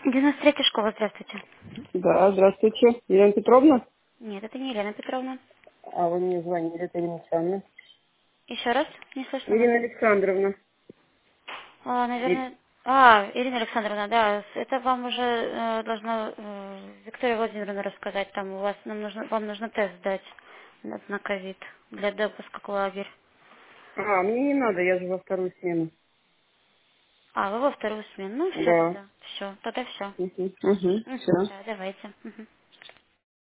93-я школа, здравствуйте. Да, здравствуйте. Елена Петровна? Нет, это не Елена Петровна. А вы мне звонили, это Ирина Александровна. Еще раз, не слышно вас. Ирина Александровна. И- Наверное... Ирина Александровна, да, это вам уже должна Виктория Владимировна рассказать. Там у вас вам нужно тест сдать на ковид для допуска к лагерь. Мне не надо, я же во вторую смену. Вы во вторую смену. Ну, все Да. тогда. Все, тогда все. Угу. Все. Да, давайте. Мгм.